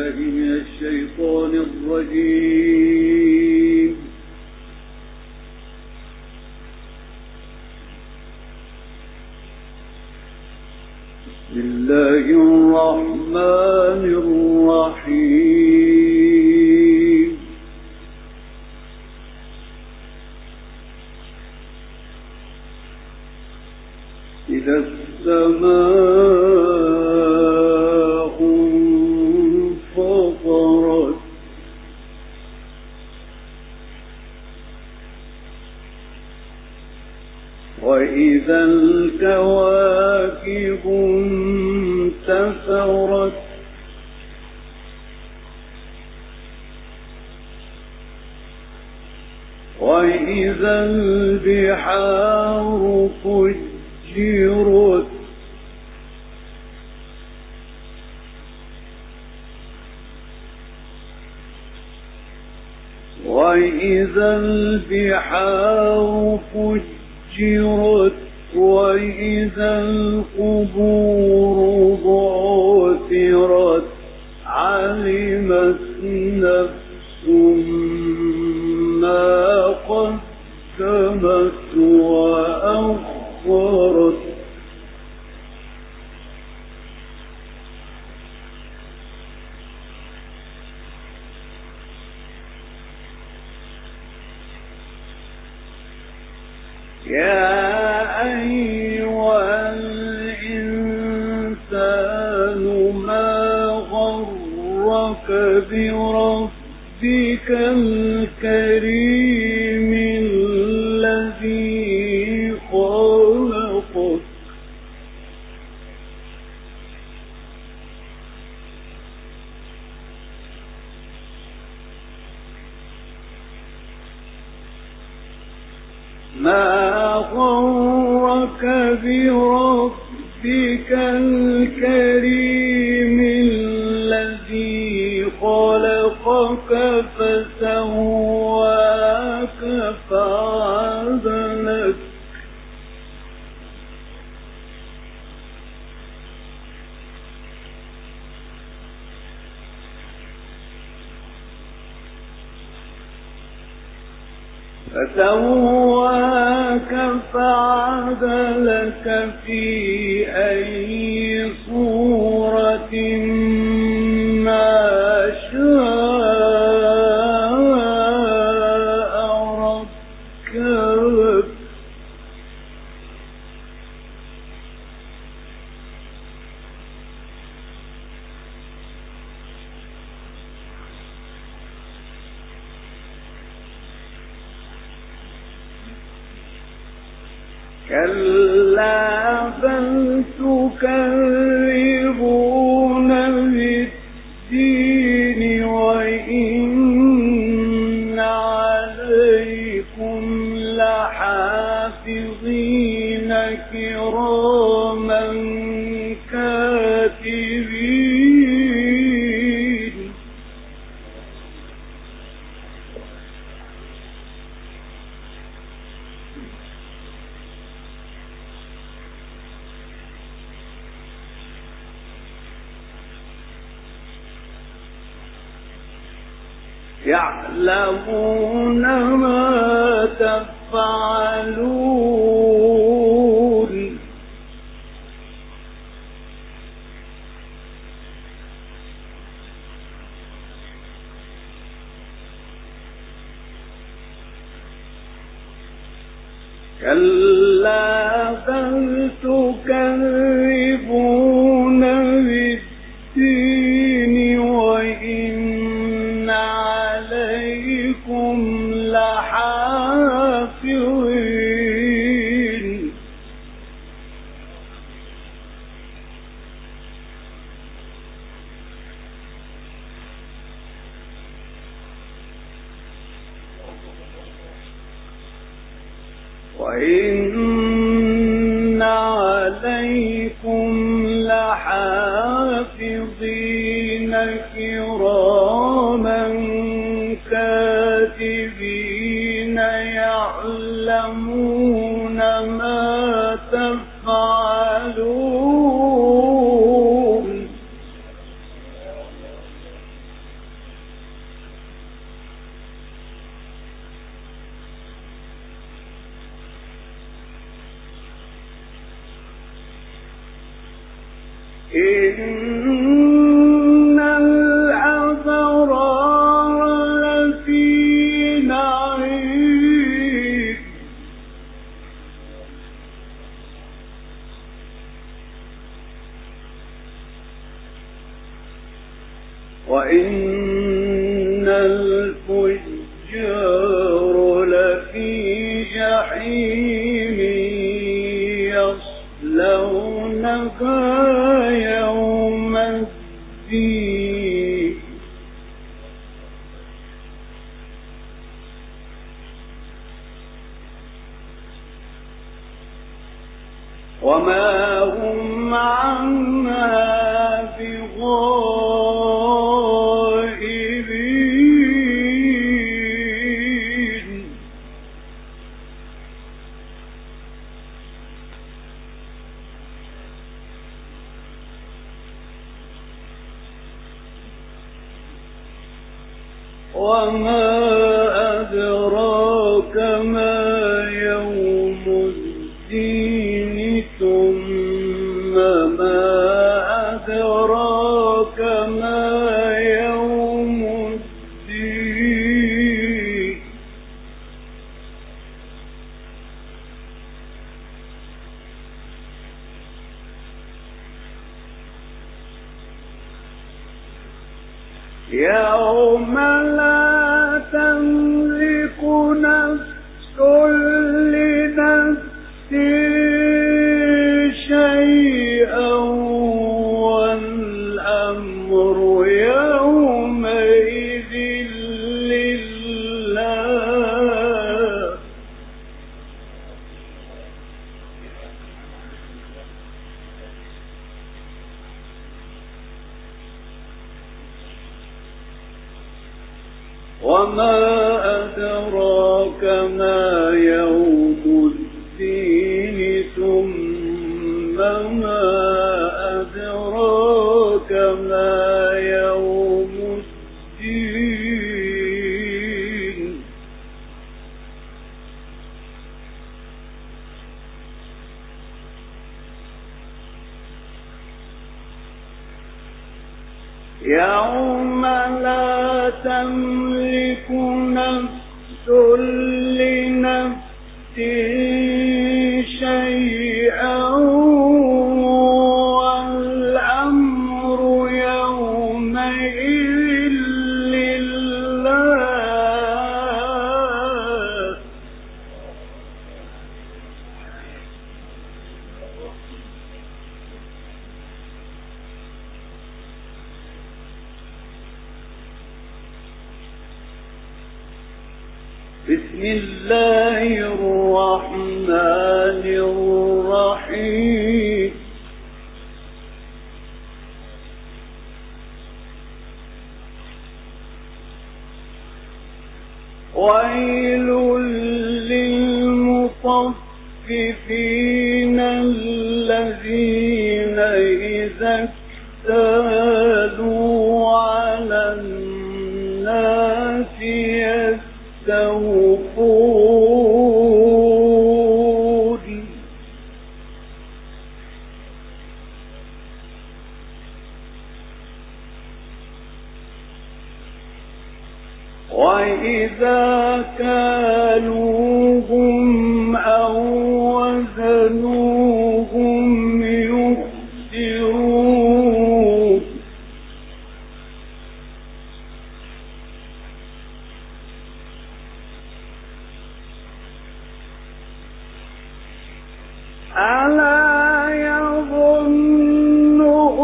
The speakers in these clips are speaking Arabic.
بالله من الشيطان الرجيم. بسم الله الرحمن الرحيم. إذا السماء انفطرت وإذا الكواكب انتثرت وإذا البحار فجرت وإذا البحار فجرت وإذا القبور بعثرت علمت نفس ما قدمت وأخرت يا أيها الإنسان ما غرك بربك الكريم الذي خلقك ما غرك بربك الكريم الذي خلقك فسواك فعدلك فعدلك في أي صورة ما شاء ركبك كلا بل تكذبون بالدين وإن عليكم لحافظين كراما كاتبين يعلمون ما تفعلون كلا بل تكذبون بالدين وإن عليكم لحافظين وإن عليكم لحافظين كراما كاتبين يعلمون ما تفعلون إن الأبرار لفي نعيم وإن الفجار لفي جحيم يصلونها يوم الدين وما هم عنها بغائبين وما أدراك ما يوم الدين ثم ما أدراك ما يوم الدين يوم لا تملك نفس لنفس شيئا والأمر يومئذ لله وما أدراك ما يوم الدين ثم ما أدراك ما يوم الدين يوم لا تملك نفس لنفس شيئا والأمر يومئذ لله بسم الله الرحمن الرحيم ويل للمطففين الذين إذا اكتالوا على الناس يستوفون وإذا كالوهم أو وزنوهم يخسرون ألا يظن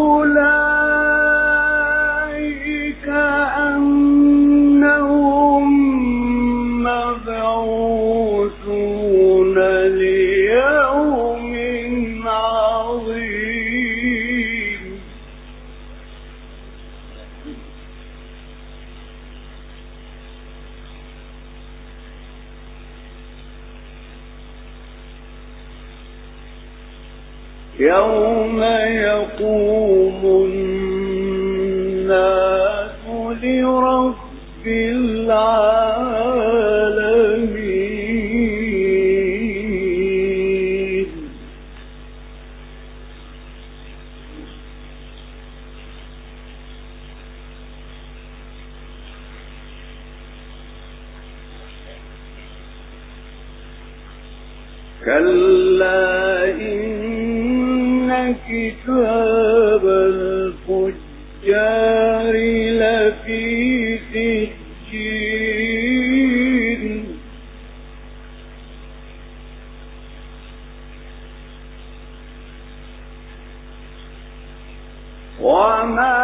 أولئك أنهم مبعوثون ليوم عظيم يوم يقوم الناس لرب العالمين كلا إن كتاب الفجار لفي سجين وما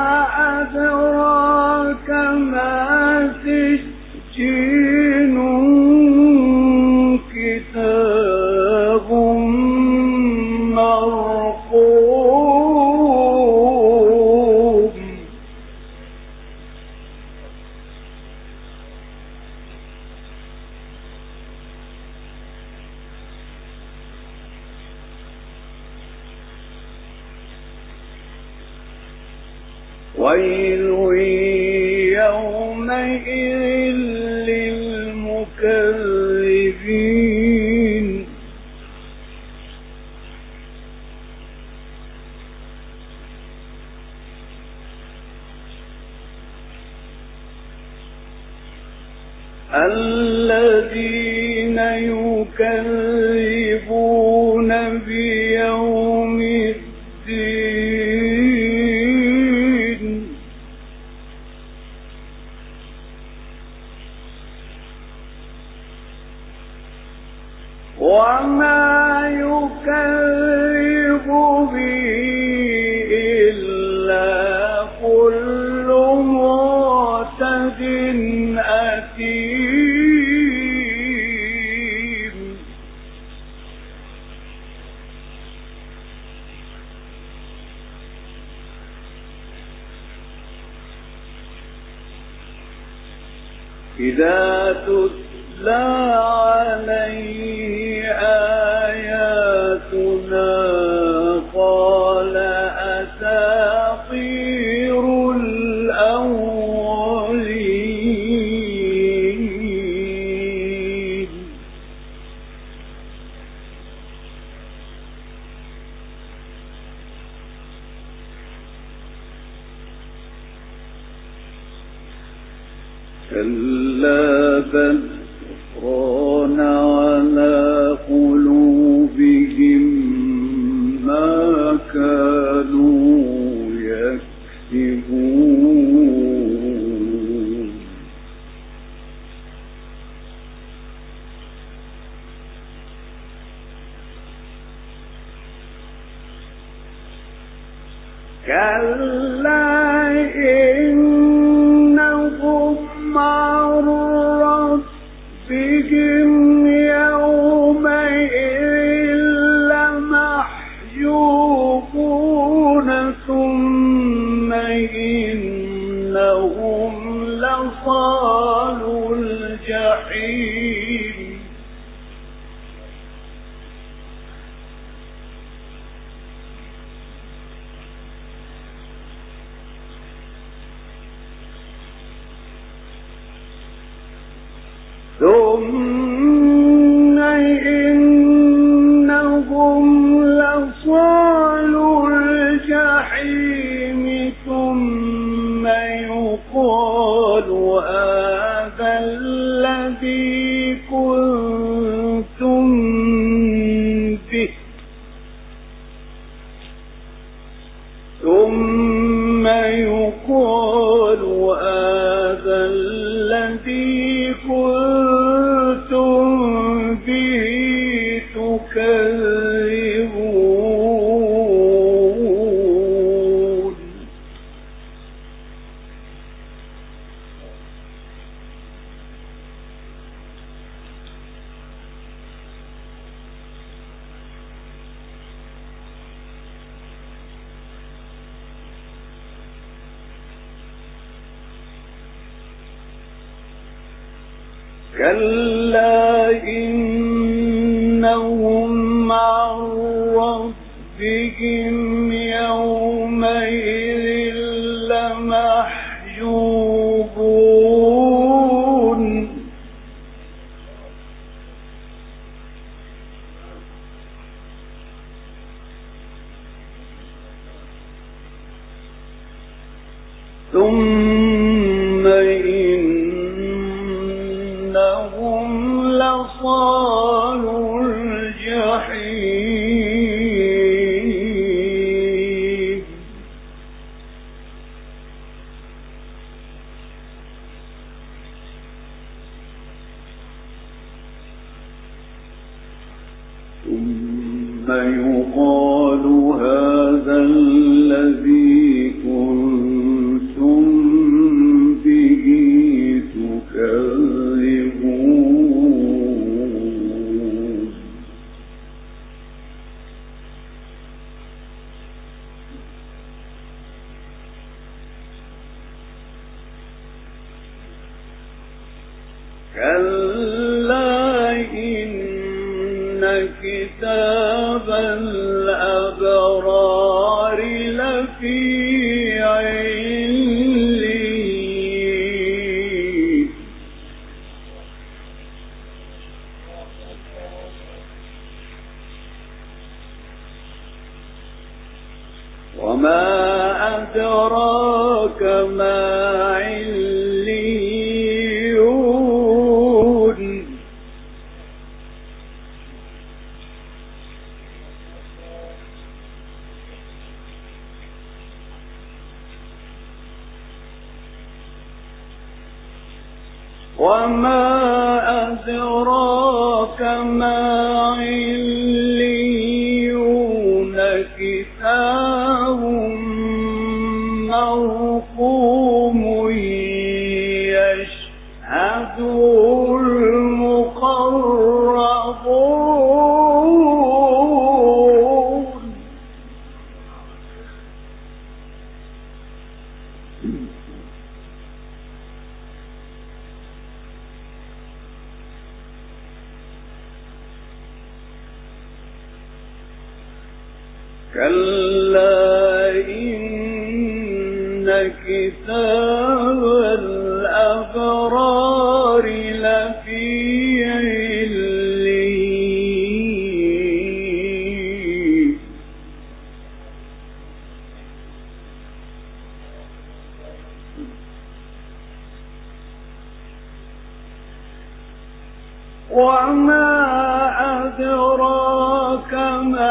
أدراك ما سجين كتاب مرقوم ويل يومئذ للمكذبين الذين يكذبون بيوم الدين وما يكذب به إلا كل معتد أثيم إذا تتلى عليه آياتنا قال أساطير الأولين كلا بل ران على قلوبهم ما كانوا يكسبون كلا إنهم عن ربهم يومئذ لمحجوبون ثم إنهم لصالو الجحيم ثم إنهم لصالو الجحيم ثم يقال هذا الذي كنتم به ثم يقال هذا الذي كنتم به تكذبون كلا إنهم عن ربهم يومئذ لمحجوبون ثم إنهم لصالو الجحيم يقال هذا الذي كنتم به تكذبون كلا إن كتاب الأبرار لفي عليين وما أدراك ما عليون وما أدراك ما عليون كتاب مرقوم يشهده المقربون كلا إن كتاب الأبرار لفي عليين وما أدراك ما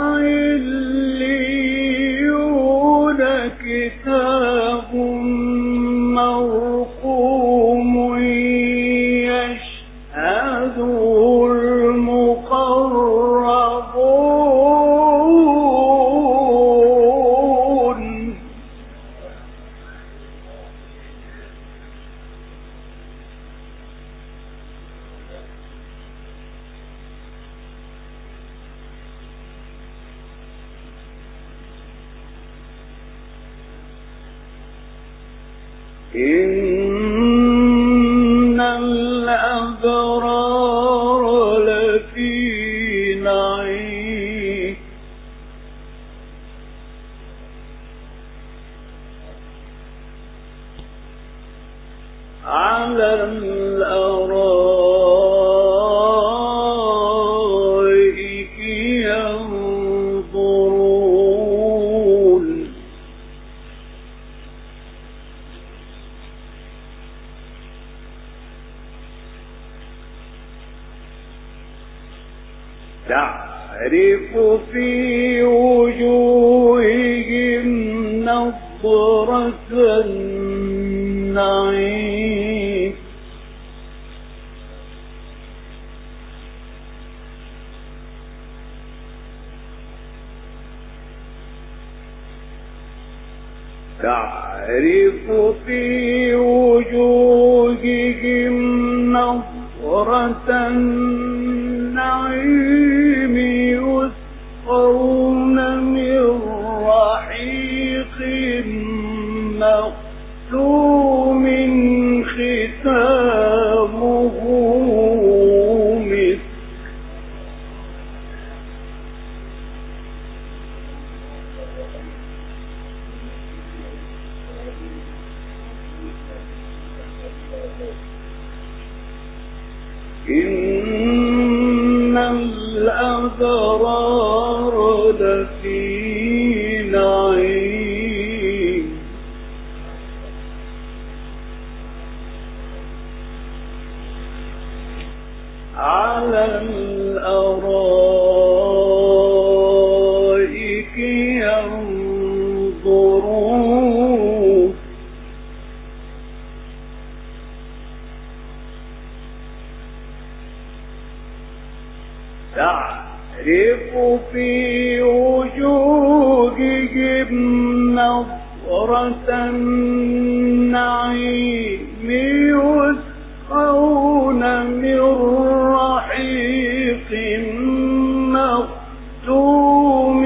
عليون كتاب مرقوم يشهده المقربون إن الأبرار لفي نعيم على الأرائك ينظرون تعرف في وجوههم نضرة النعيم تعرف في وجوههم نضرة النعيم يسقون من رحيق مختوم ختامه مسك إن الأبرار لفي نعيم على الأرائك ينظرون تعرف في وجوههم نظرة النعيم يسقون من رحيق مختوم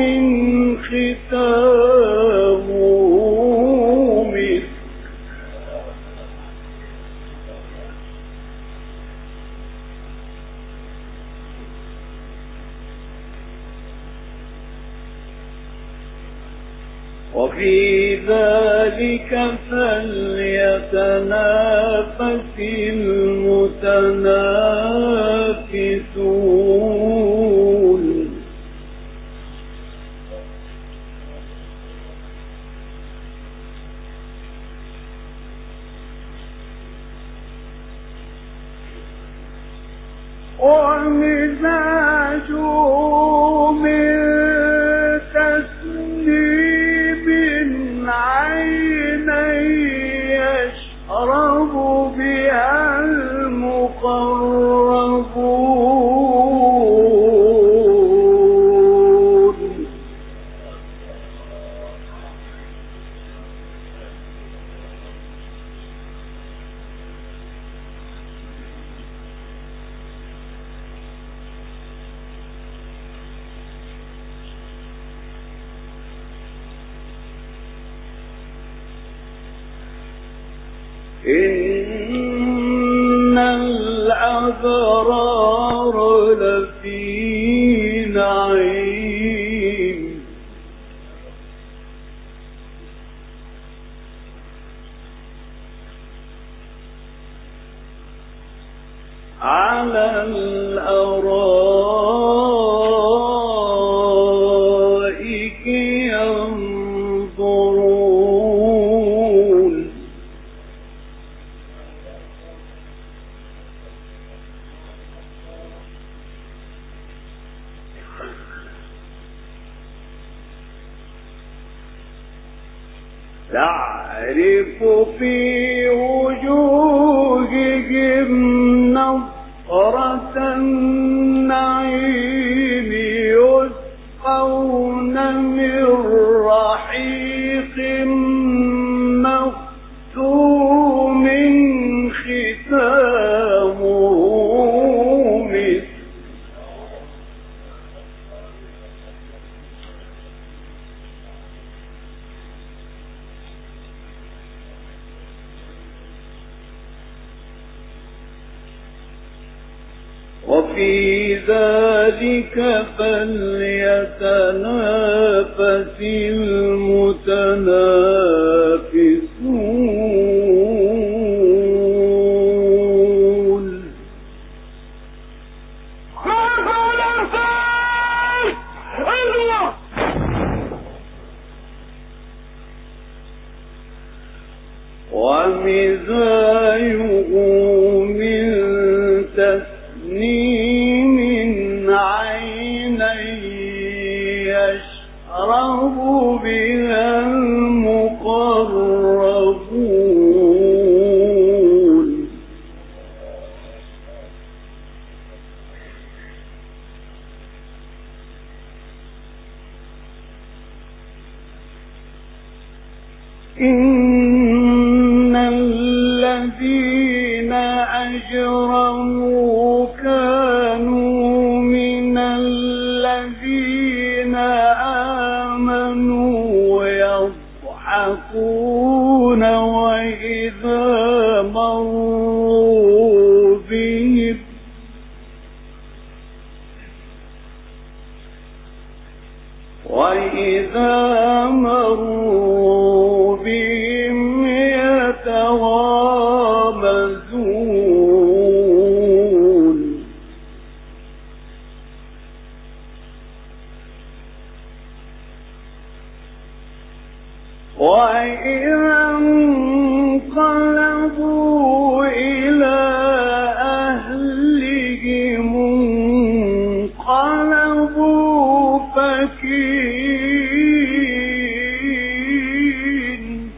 ختامه مسك وفي ذلك فليتنافس المتنافسون ومزاجه من تسنيم عينا يشرب بها المقربون إن الأبرار لفي نعيم على الأرائك ينظرون تعرف في وجوههم نظرة النعيم يسقون من رحيق مختوم ختامه مسك وفي ذلك فليتنافس المتنافسون ومزاجه من تسنيم عينا يشرب بها المقربون إن الذين أجرموا كانوا من الذين آمنوا يضحكون وإذا مروا بهم يتغامزون وإذا انقلبوا إلى أهلهم انقلبوا فكين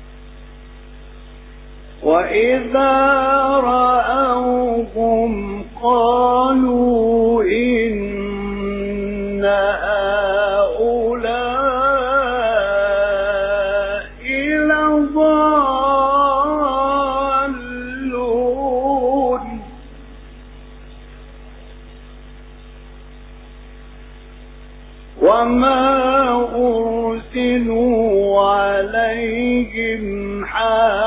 وإذا رأوهم قالوا إن هؤلاء لضالون وما أرسلوا عليهم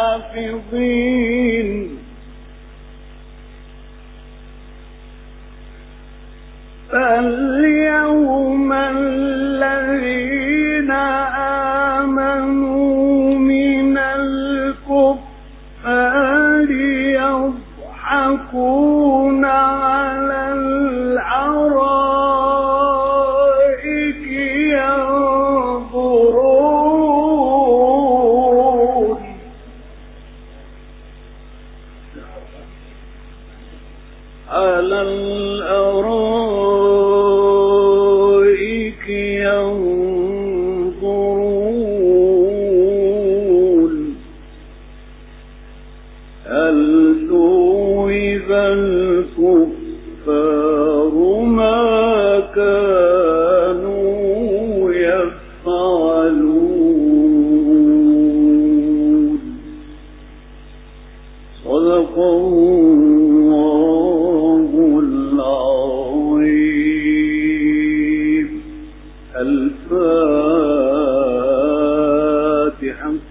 حافظين فاليوم الذين آمنوا من الكفار يضحكون على الأرائك ينظرون على الأرائك ينظرون هل ثوب الكفار ما كانوا يفعلون صدق الله